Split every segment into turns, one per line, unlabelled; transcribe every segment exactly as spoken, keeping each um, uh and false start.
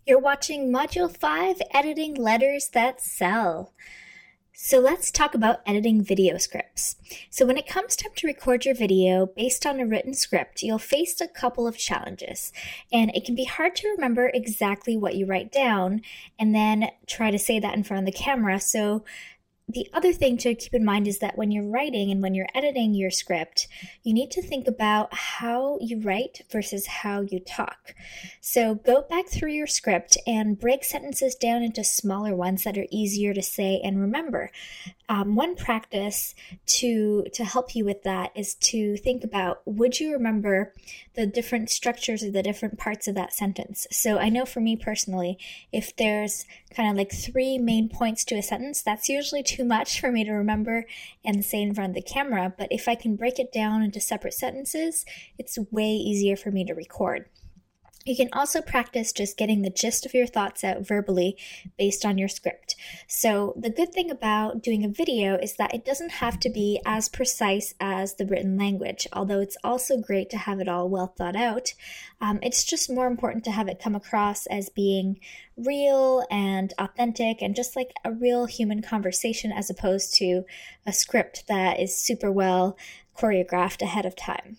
You're watching Module five, Editing Letters That Sell. So let's talk about editing video scripts. So when it comes time to record your video based on a written script, you'll face a couple of challenges. And it can be hard to remember exactly what you write down and then try to say that in front of the camera. So the other thing to keep in mind is that when you're writing and when you're editing your script, you need to think about how you write versus how you talk. So go back through your script and break sentences down into smaller ones that are easier to say and remember. Um, one practice to to help you with that is to think about, would you remember the different structures of the different parts of that sentence? So I know for me personally, if there's kind of like three main points to a sentence, that's usually too much for me to remember and say in front of the camera. But if I can break it down into separate sentences, it's way easier for me to record. You can also practice just getting the gist of your thoughts out verbally based on your script. So the good thing about doing a video is that it doesn't have to be as precise as the written language, although it's also great to have it all well thought out. Um, it's just more important to have it come across as being real and authentic and just like a real human conversation as opposed to a script that is super well choreographed ahead of time.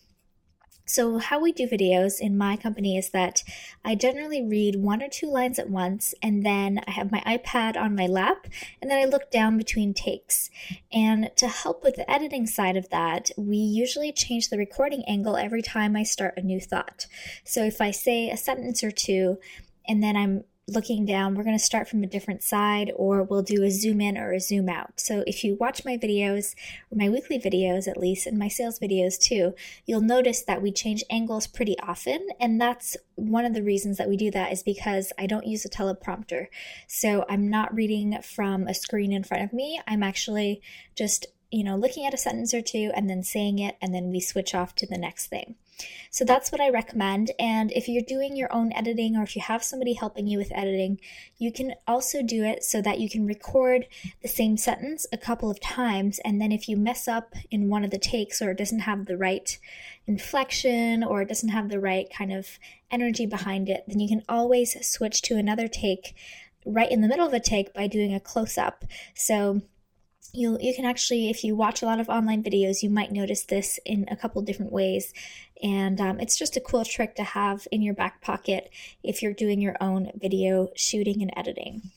So how we do videos in my company is that I generally read one or two lines at once, and then I have my iPad on my lap, and then I look down between takes. And to help with the editing side of that, we usually change the recording angle every time I start a new thought. So if I say a sentence or two, and then I'm looking down, we're going to start from a different side, or we'll do a zoom in or a zoom out. So if you watch my videos, or my weekly videos at least, and my sales videos too, you'll notice that we change angles pretty often. And that's one of the reasons that we do that is because I don't use a teleprompter. So I'm not reading from a screen in front of me. I'm actually just, you know, looking at a sentence or two and then saying it, and then we switch off to the next thing. So that's what I recommend. And if you're doing your own editing, or if you have somebody helping you with editing, you can also do it so that you can record the same sentence a couple of times. And then if you mess up in one of the takes, or it doesn't have the right inflection, or it doesn't have the right kind of energy behind it, then you can always switch to another take right in the middle of a take by doing a close-up. So You you can actually, if you watch a lot of online videos, you might notice this in a couple different ways. And um, it's just a cool trick to have in your back pocket if you're doing your own video shooting and editing.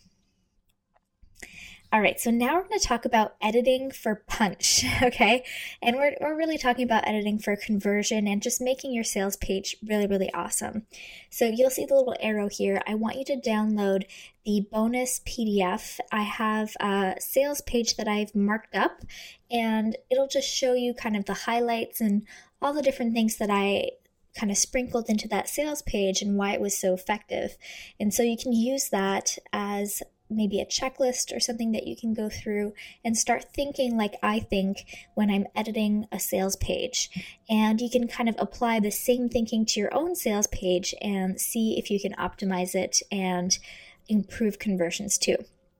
All right, so now we're going to talk about editing for punch, okay? And we're, we're really talking about editing for conversion and just making your sales page really, really awesome. So you'll see the little arrow here. I want you to download the bonus P D F. I have a sales page that I've marked up, and it'll just show you kind of the highlights and all the different things that I kind of sprinkled into that sales page and why it was so effective. And so you can use that as maybe a checklist or something that you can go through and start thinking like I think when I'm editing a sales page. And you can kind of apply the same thinking to your own sales page and see if you can optimize it and improve conversions too.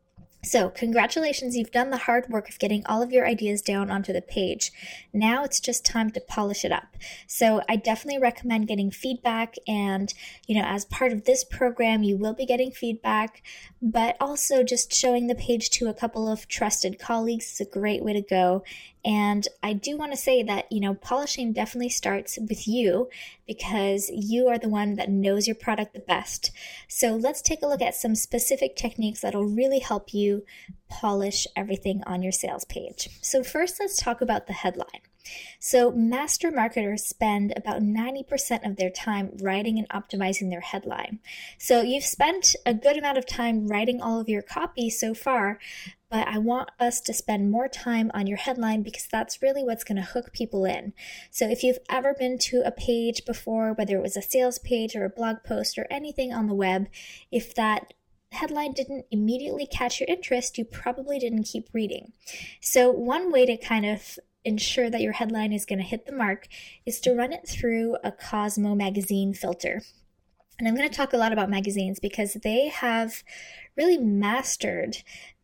So congratulations, you've done the hard work of getting all of your ideas down onto the page. Now it's just time to polish it up. So I definitely recommend getting feedback, and you know, as part of this program, you will be getting feedback, but also just showing the page to a couple of trusted colleagues is a great way to go. And I do want to say that, you know, polishing definitely starts with you because you are the one that knows your product the best. So let's take a look at some specific techniques that'll really help you polish everything on your sales page. So first, let's talk about the headline. So master marketers spend about ninety percent of their time writing and optimizing their headline. So you've spent a good amount of time writing all of your copy so far, but I want us to spend more time on your headline because that's really what's going to hook people in. So if you've ever been to a page before, whether it was a sales page or a blog post or anything on the web, if that headline didn't immediately catch your interest, you probably didn't keep reading. So one way to kind of ensure that your headline is going to hit the mark is to run it through a Cosmo magazine filter. And I'm going to talk a lot about magazines because they have really mastered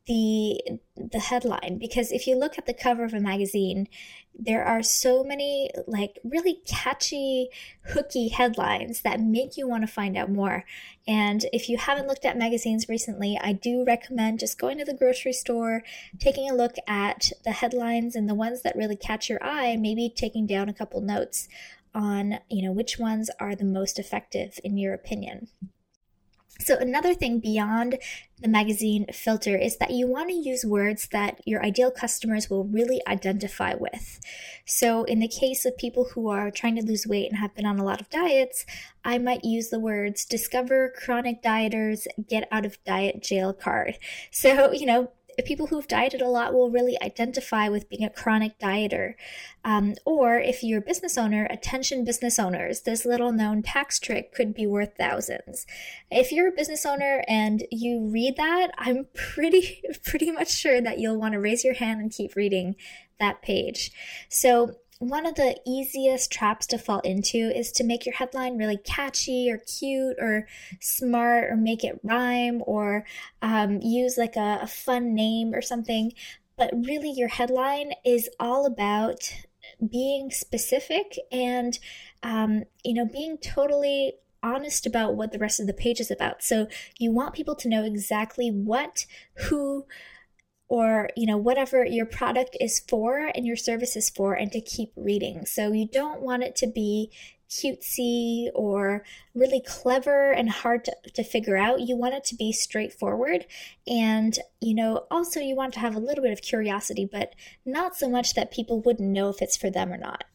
the the headline, because if you look at the cover of a magazine, there are so many like really catchy, hooky headlines that make you want to find out more. And if you haven't looked at magazines recently, I do recommend just going to the grocery store, taking a look at the headlines and the ones that really catch your eye, maybe taking down a couple notes on, you know, which ones are the most effective in your opinion. So another thing beyond the magazine filter is that you want to use words that your ideal customers will really identify with. So in the case of people who are trying to lose weight and have been on a lot of diets, I might use the words discover chronic dieters, get out of diet jail card. So, you know, people who've dieted a lot will really identify with being a chronic dieter. Um, or if you're a business owner, attention business owners, this little known tax trick could be worth thousands. If you're a business owner and you read that, I'm pretty, pretty much sure that you'll want to raise your hand and keep reading that page. So one of the easiest traps to fall into is to make your headline really catchy or cute or smart, or make it rhyme, or um, use like a, a fun name or something. But really your headline is all about being specific and, um, you know, being totally honest about what the rest of the page is about. So you want people to know exactly what, who, or, you know, whatever your product is for and your service is for, and to keep reading. So you don't want it to be cutesy or really clever and hard to, to figure out. You want it to be straightforward. And, you know, also you want to have a little bit of curiosity, but not so much that people wouldn't know if it's for them or not.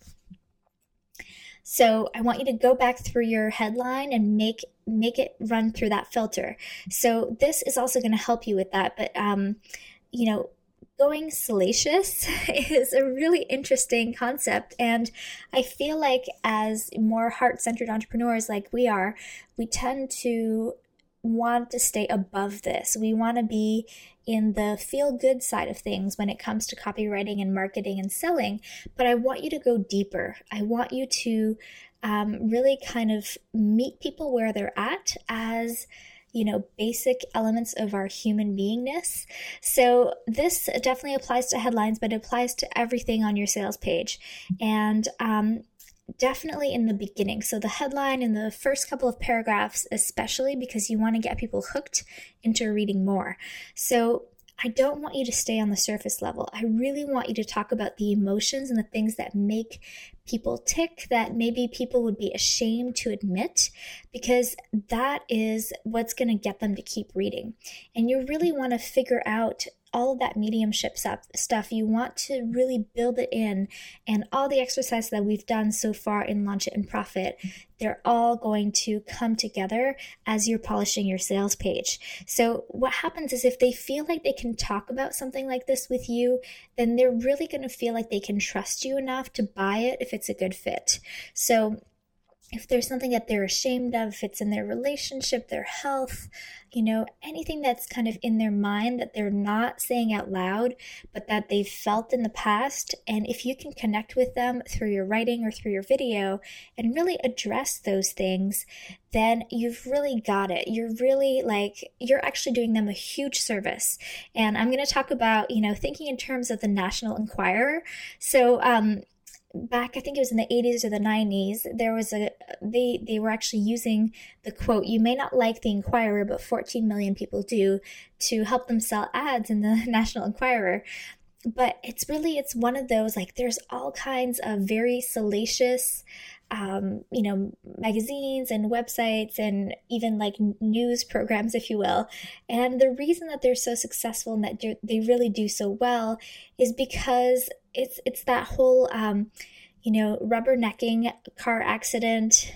So I want you to go back through your headline and make make it run through that filter. So this is also going to help you with that. But, um, you know, going salacious is a really interesting concept. And I feel like as more heart-centered entrepreneurs like we are, we tend to want to stay above this. We want to be in the feel-good side of things when it comes to copywriting and marketing and selling. But I want you to go deeper. I want you to um, really kind of meet people where they're at as, you know, basic elements of our human beingness. So this definitely applies to headlines, but it applies to everything on your sales page. And um, definitely in the beginning. So the headline in the first couple of paragraphs, especially because you want to get people hooked into reading more. So I don't want you to stay on the surface level. I really want you to talk about the emotions and the things that make people tick, that maybe people would be ashamed to admit, because that is what's going to get them to keep reading. And you really want to figure out all of that mediumship stuff. You want to really build it in, and all the exercises that we've done so far in Launch It and Profit, they're all going to come together as you're polishing your sales page. So what happens is if they feel like they can talk about something like this with you, then they're really going to feel like they can trust you enough to buy it if it's a good fit. So if there's something that they're ashamed of, if it's in their relationship, their health, you know, anything that's kind of in their mind that they're not saying out loud, but that they've felt in the past, and if you can connect with them through your writing or through your video and really address those things, then you've really got it. You're really like, you're actually doing them a huge service. And I'm going to talk about, you know, thinking in terms of the National Enquirer. So, um, back, I think it was in the eighties or the nineties, there was a, they, they were actually using the quote, "You may not like the Enquirer, but fourteen million people do," to help them sell ads in the National Enquirer. But it's really, it's one of those, like, there's all kinds of very salacious, um, you know, magazines and websites and even like news programs, if you will. And the reason that they're so successful and that they really do so well is because it's it's that whole, um, you know, rubbernecking, car accident,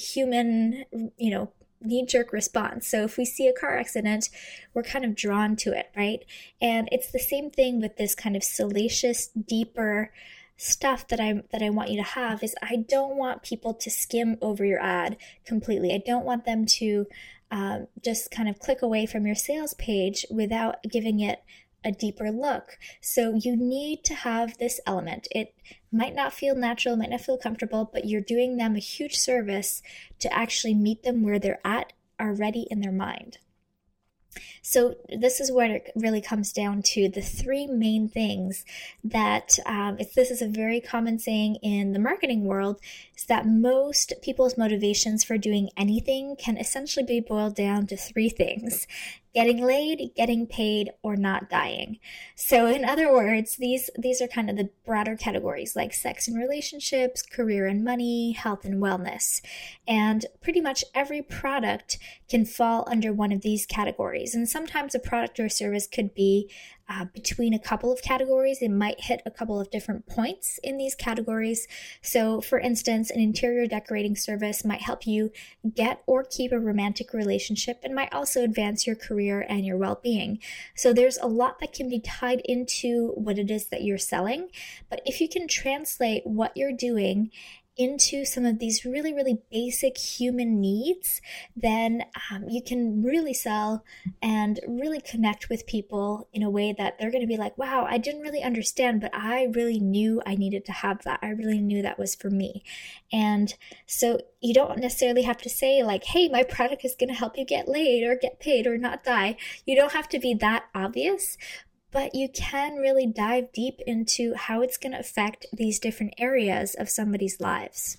human, you know, knee-jerk response. So if we see a car accident, we're kind of drawn to it, right? And it's the same thing with this kind of salacious, deeper stuff that I that I want you to have. Is I don't want people to skim over your ad completely. I don't want them to um, just kind of click away from your sales page without giving it a deeper look. So you need to have this element. It might not feel natural, might not feel comfortable, but you're doing them a huge service to actually meet them where they're at already in their mind. So this is where it really comes down to the three main things that, um, it's, this is a very common saying in the marketing world, is that most people's motivations for doing anything can essentially be boiled down to three things: getting laid, getting paid, or not dying. So in other words, these these are kind of the broader categories like sex and relationships, career and money, health and wellness. And pretty much every product can fall under one of these categories. And sometimes a product or service could be uh, between a couple of categories. It might hit a couple of different points in these categories. So for instance, an interior decorating service might help you get or keep a romantic relationship and might also advance your career and your well-being. So there's a lot that can be tied into what it is that you're selling. But if you can translate what you're doing into some of these really, really basic human needs, then um, you can really sell and really connect with people in a way that they're going to be like, wow, I didn't really understand, but I really knew I needed to have that. I really knew that was for me. And so you don't necessarily have to say like, hey, my product is going to help you get laid or get paid or not die. You don't have to be that obvious, but you can really dive deep into how it's going to affect these different areas of somebody's lives.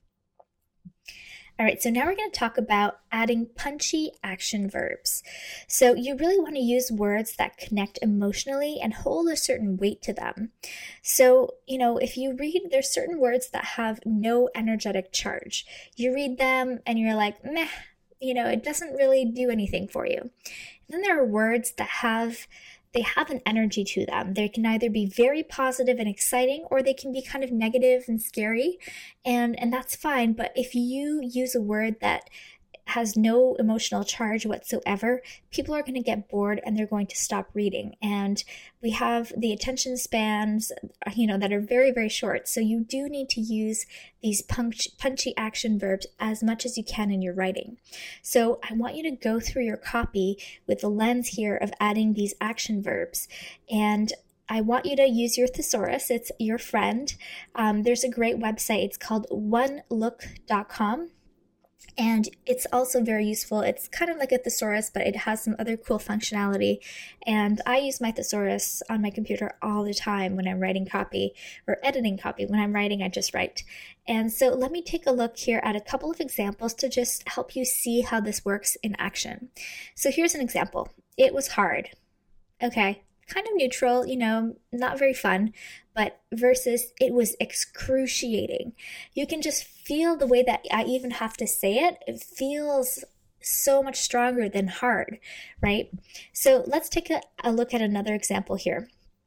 All right, so now we're going to talk about adding punchy action verbs. So you really want to use words that connect emotionally and hold a certain weight to them. So, you know, if you read, there's certain words that have no energetic charge. You read them and you're like, meh, you know, it doesn't really do anything for you. And then there are words that have They have an energy to them. They can either be very positive and exciting, or they can be kind of negative and scary, and, and that's fine. But if you use a word that has no emotional charge whatsoever, people are going to get bored and they're going to stop reading. And we have the attention spans, you know, that are very, very short. So you do need to use these punch, punchy action verbs as much as you can in your writing. So I want you to go through your copy with the lens here of adding these action verbs. And I want you to use your thesaurus. It's your friend. Um, there's a great website. It's called one look dot com. And it's also very useful. It's kind of like a thesaurus, but it has some other cool functionality. And I use my thesaurus on my computer all the time when I'm writing copy or editing copy. When I'm writing, I just write. And so let me take a look here at a couple of examples to just help you see how this works in action. So here's an example. It was hard. Okay. Kind of neutral, you know, not very fun, but versus it was excruciating. You can just feel the way that I even have to say it. It feels so much stronger than hard, right? So let's take a, a look at another example here.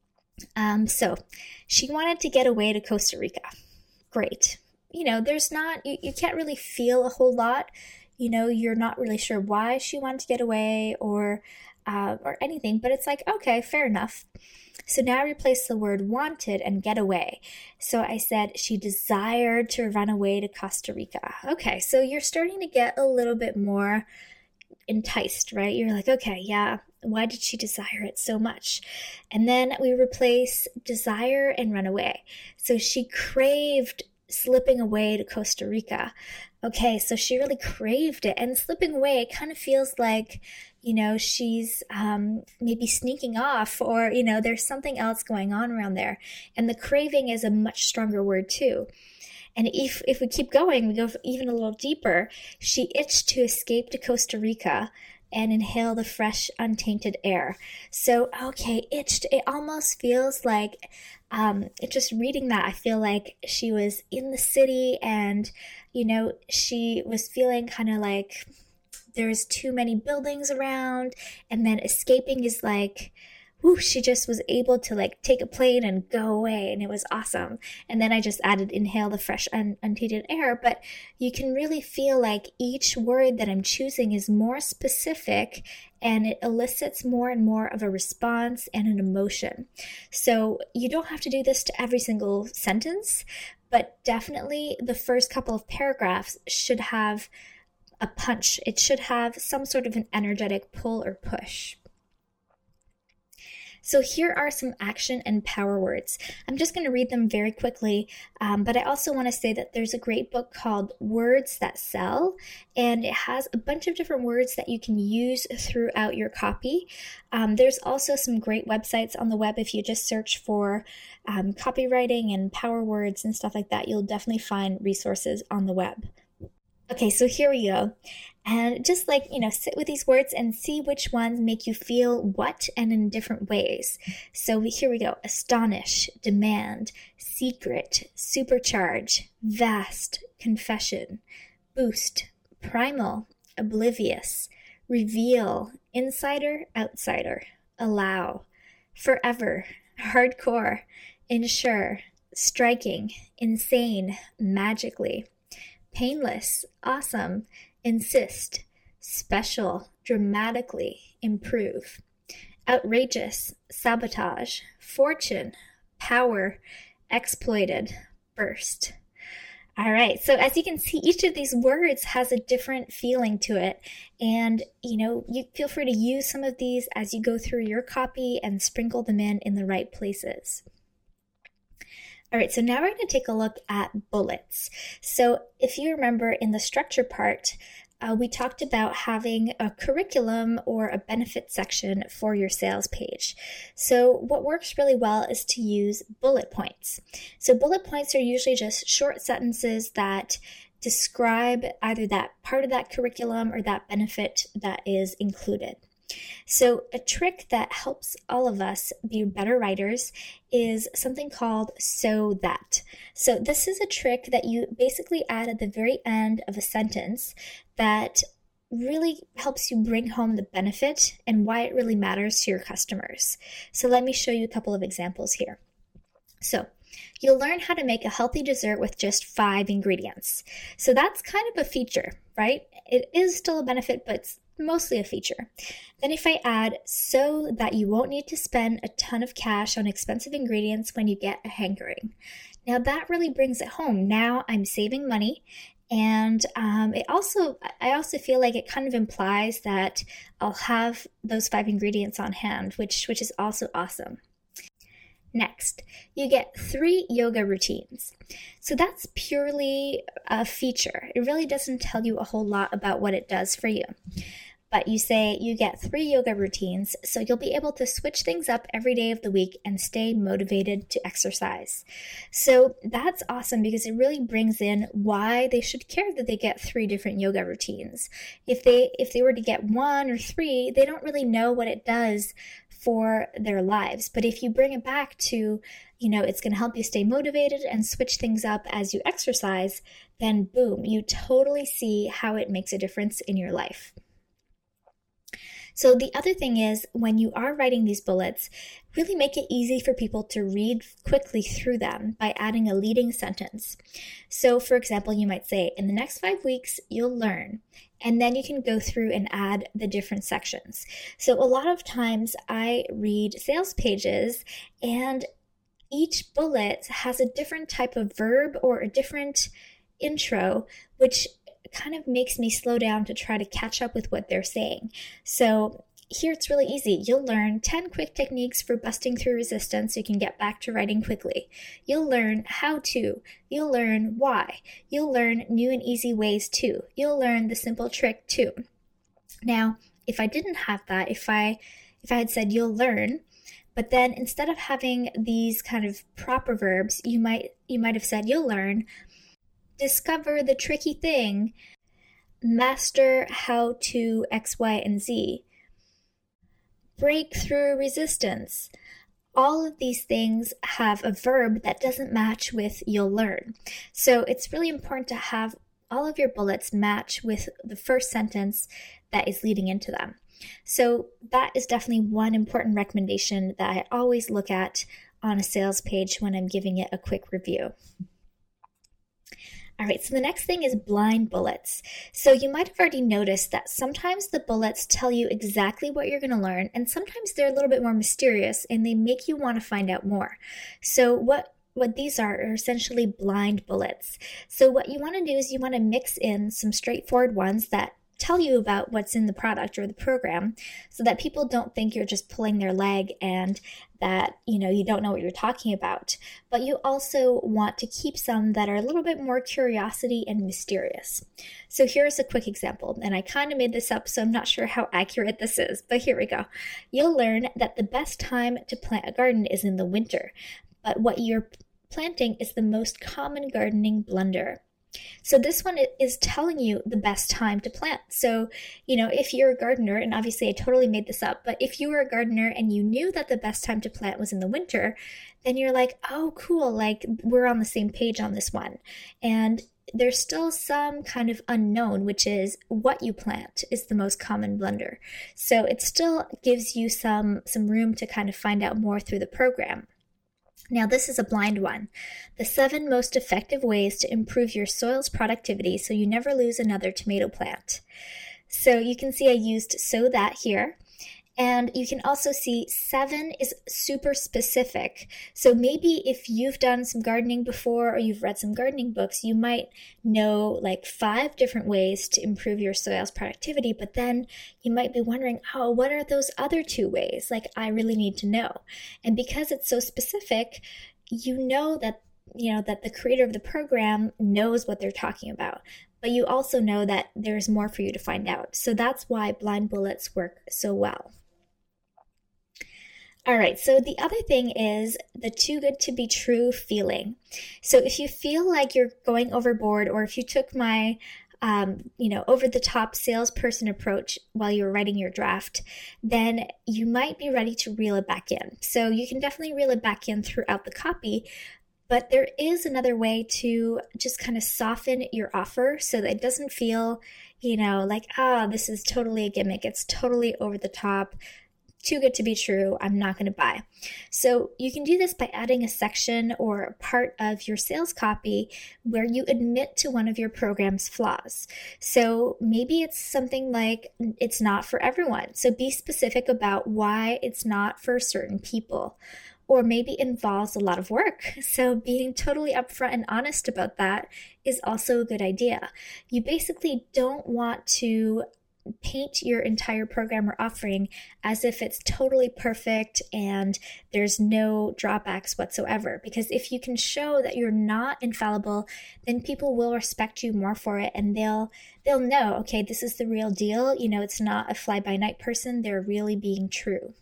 Um, so she wanted to get away to Costa Rica. Great. You know, there's not, you, you can't really feel a whole lot. You know, you're not really sure why she wanted to get away or Uh, or anything, but it's like, okay, fair enough. So now I replace the word wanted and get away. So I said she desired to run away to Costa Rica. Okay, so you're starting to get a little bit more enticed, right? You're like, okay, yeah, why did she desire it so much? And then we replace desire and run away. So she craved slipping away to Costa Rica. Okay, so she really craved it, and slipping away kind of feels like, you know, she's um, maybe sneaking off, or, you know, there's something else going on around there. And the craving is a much stronger word too. And if, if we keep going, we go even a little deeper. She itched to escape to Costa Rica and inhale the fresh, untainted air. So, okay, itched, it almost feels like, um, just reading that, I feel like she was in the city and, you know, she was feeling kind of like there's too many buildings around, and then escaping is like, whoo, she just was able to like take a plane and go away, and it was awesome. And then I just added inhale the fresh un- untainted air, but you can really feel like each word that I'm choosing is more specific, and it elicits more and more of a response and an emotion. So you don't have to do this to every single sentence, but definitely the first couple of paragraphs should have a punch. It should have some sort of an energetic pull or push. So here are some action and power words. I'm just going to read them very quickly, um, but I also want to say that there's a great book called Words That Sell, and it has a bunch of different words that you can use throughout your copy. Um, there's also some great websites on the web. If you just search for um, copywriting and power words and stuff like that, you'll definitely find resources on the web. Okay, so here we go. And just like, you know, sit with these words and see which ones make you feel what and in different ways. So here we go. Astonish, demand, secret, supercharge, vast, confession, boost, primal, oblivious, reveal, insider, outsider, allow, forever, hardcore, ensure, striking, insane, magically, painless, awesome, insist, special, dramatically, improve, outrageous, sabotage, fortune, power, exploited, burst. All right, so as you can see, each of these words has a different feeling to it. And, you know, you feel free to use some of these as you go through your copy and sprinkle them in in the right places. All right, so now we're going to take a look at bullets. So if you remember in the structure part, uh, we talked about having a curriculum or a benefit section for your sales page. So what works really well is to use bullet points. So bullet points are usually just short sentences that describe either that part of that curriculum or that benefit that is included. So a trick that helps all of us be better writers is something called so that. So this is a trick that you basically add at the very end of a sentence that really helps you bring home the benefit and why it really matters to your customers. So let me show you a couple of examples here. So you'll learn how to make a healthy dessert with just five ingredients. So that's kind of a feature, right? It is still a benefit, but it's mostly a feature. Then if I add so that you won't need to spend a ton of cash on expensive ingredients when you get a hankering. Now that really brings it home. Now I'm saving money, and um, it also I also feel like it kind of implies that I'll have those five ingredients on hand, which which is also awesome. Next, you get three yoga routines. So that's purely a feature. It really doesn't tell you a whole lot about what it does for you. But you say you get three yoga routines, so you'll be able to switch things up every day of the week and stay motivated to exercise. So that's awesome because it really brings in why they should care that they get three different yoga routines. If they if they were to get one or three, they don't really know what it does for their lives. But if you bring it back to, you know, it's going to help you stay motivated and switch things up as you exercise, then boom, you totally see how it makes a difference in your life. So the other thing is, when you are writing these bullets, really make it easy for people to read quickly through them by adding a leading sentence. So for example, you might say, in the next five weeks, you'll learn. And then you can go through and add the different sections. So a lot of times I read sales pages and each bullet has a different type of verb or a different intro, which kind of makes me slow down to try to catch up with what they're saying. So here it's really easy. You'll learn ten quick techniques for busting through resistance so you can get back to writing quickly. You'll learn how to. You'll learn why. You'll learn new and easy ways too. You'll learn the simple trick too. Now, if I didn't have that, if I if I had said you'll learn, but then instead of having these kind of proper verbs, you might you might have said you'll learn, discover the tricky thing, master how to X, Y, and Z, break through resistance. All of these things have a verb that doesn't match with you'll learn. So it's really important to have all of your bullets match with the first sentence that is leading into them. So that is definitely one important recommendation that I always look at on a sales page when I'm giving it a quick review. All right, so the next thing is blind bullets. So you might have already noticed that sometimes the bullets tell you exactly what you're going to learn, and sometimes they're a little bit more mysterious and they make you want to find out more. So what What these are are essentially blind bullets. So what you want to do is you want to mix in some straightforward ones that tell you about what's in the product or the program so that people don't think you're just pulling their leg and that, you know, you don't know what you're talking about. But you also want to keep some that are a little bit more curiosity and mysterious. So here's a quick example, and I kind of made this up, so I'm not sure how accurate this is, but here we go. You'll learn that the best time to plant a garden is in the winter, but what you're planting is the most common gardening blunder. So this one is telling you the best time to plant. So, you know, if you're a gardener, and obviously I totally made this up, but if you were a gardener and you knew that the best time to plant was in the winter, then you're like, oh, cool, like we're on the same page on this one. And there's still some kind of unknown, which is what you plant is the most common blunder. So it still gives you some, some room to kind of find out more through the program. Now, this is a blind one. The seven most effective ways to improve your soil's productivity so you never lose another tomato plant. So you can see I used so that here. And you can also see seven is super specific. So maybe if you've done some gardening before or you've read some gardening books, you might know like five different ways to improve your soil's productivity, but then you might be wondering, oh, what are those other two ways? Like, I really need to know. And because it's so specific, you know that, you know, that the creator of the program knows what they're talking about. But you also know that there's more for you to find out. So that's why blind bullets work so well. All right, so the other thing is the too good to be true feeling. So if you feel like you're going overboard, or if you took my, um, you know, over-the-top salesperson approach while you're writing your draft, then you might be ready to reel it back in. So you can definitely reel it back in throughout the copy, but there is another way to just kind of soften your offer so that it doesn't feel, you know, like, ah, oh, this is totally a gimmick. It's totally over the top. Too good to be true, I'm not going to buy. So you can do this by adding a section or a part of your sales copy where you admit to one of your program's flaws. So maybe it's something like it's not for everyone. So be specific about why it's not for certain people. Or maybe it involves a lot of work. So being totally upfront and honest about that is also a good idea. You basically don't want to paint your entire program or offering as if it's totally perfect and there's no drawbacks whatsoever. Because if you can show that you're not infallible, then people will respect you more for it, and they'll they'll know, okay, this is the real deal. You know, it's not a fly-by-night person. They're really being true.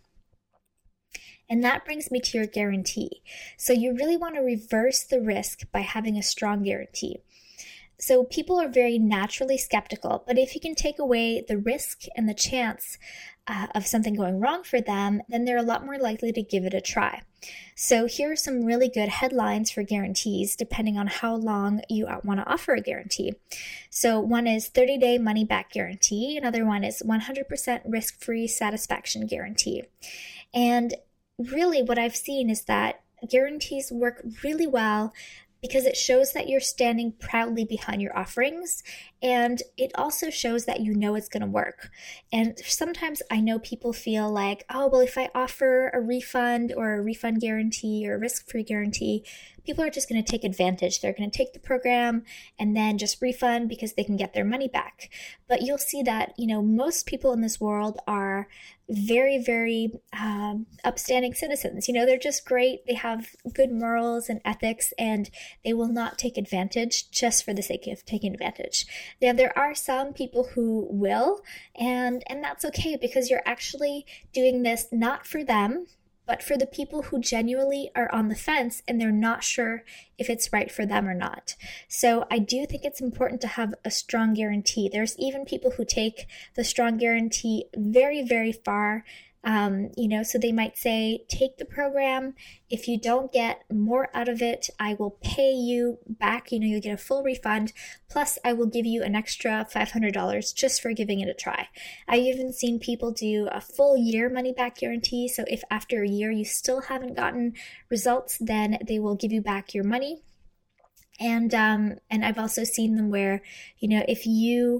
And that brings me to your guarantee. So you really want to reverse the risk by having a strong guarantee. So people are very naturally skeptical, but if you can take away the risk and the chance uh, of something going wrong for them, then they're a lot more likely to give it a try. So here are some really good headlines for guarantees, depending on how long you want to offer a guarantee. So one is thirty-day money-back guarantee. Another one is one hundred percent risk-free satisfaction guarantee. And really what I've seen is that guarantees work really well because it shows that you're standing proudly behind your offerings, and it also shows that you know it's going to work. And sometimes I know people feel like, oh, well, if I offer a refund or a refund guarantee or a risk-free guarantee, people are just going to take advantage. They're going to take the program and then just refund because they can get their money back. But you'll see that, you know, most people in this world are very, very um, upstanding citizens. You know, they're just great. They have good morals and ethics, and they will not take advantage just for the sake of taking advantage. Now, there are some people who will, and, and that's okay, because you're actually doing this not for them, but for the people who genuinely are on the fence and they're not sure if it's right for them or not. So I do think it's important to have a strong guarantee. There's even people who take the strong guarantee very, very far. Um, you know, so they might say, take the program. If you don't get more out of it, I will pay you back. You know, you'll get a full refund. Plus, I will give you an extra five hundred dollars just for giving it a try. I've even seen people do a full year money back guarantee. So if after a year you still haven't gotten results, then they will give you back your money. And, um, and I've also seen them where, you know, if you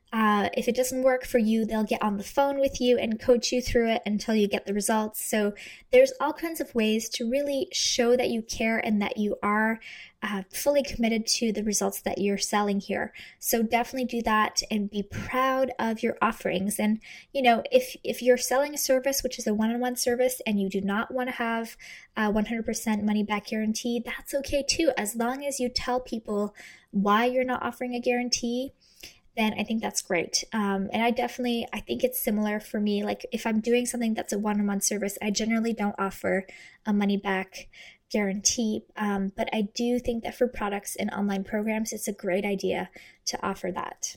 Uh, if it doesn't work for you, they'll get on the phone with you and coach you through it until you get the results. So there's all kinds of ways to really show that you care and that you are uh, fully committed to the results that you're selling here. So definitely do that and be proud of your offerings. And, you know, if, if you're selling a service, which is a one-on-one service, and you do not want to have a one hundred percent money back guarantee, that's okay too. As long as you tell people why you're not offering a guarantee, then I think that's great. Um, and I definitely, I think it's similar for me. Like if I'm doing something that's a one-on-one service, I generally don't offer a money back guarantee. Um, but I do think that for products and online programs, it's a great idea to offer that.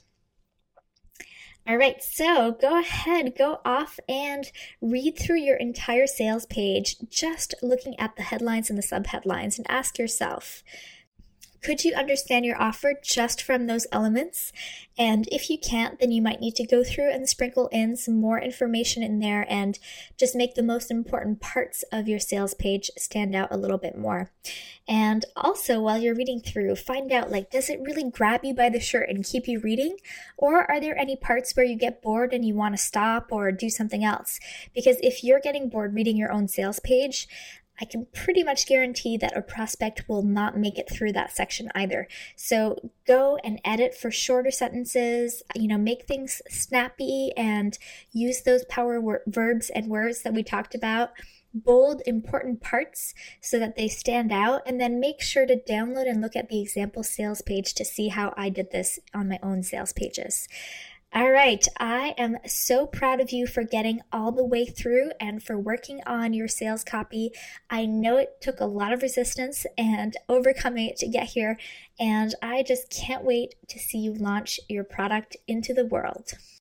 All right, so go ahead, go off and read through your entire sales page, just looking at the headlines and the subheadlines, and ask yourself, could you understand your offer just from those elements? And if you can't, then you might need to go through and sprinkle in some more information in there and just make the most important parts of your sales page stand out a little bit more. And also, while you're reading through, find out, like, does it really grab you by the shirt and keep you reading? Or are there any parts where you get bored and you want to stop or do something else? Because if you're getting bored reading your own sales page, I can pretty much guarantee that a prospect will not make it through that section either. So go and edit for shorter sentences, you know, make things snappy and use those power wor- verbs and words that we talked about. Bold important parts so that they stand out, and then make sure to download and look at the example sales page to see how I did this on my own sales pages. All right, I am so proud of you for getting all the way through and for working on your sales copy. I know it took a lot of resistance and overcoming it to get here, and I just can't wait to see you launch your product into the world.